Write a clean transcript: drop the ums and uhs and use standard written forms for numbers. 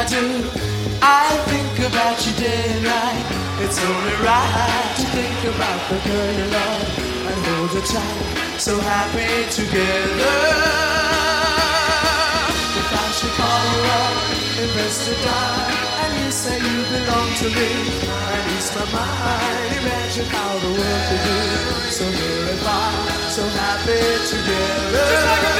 do. I think about you day and night. It's only right to think about the girl you love and hold her tight. So happy together. If I should call you up and press the dial, and you say you belong to me, and ease my mind. Imagine how the world could be so very fine, so happy together.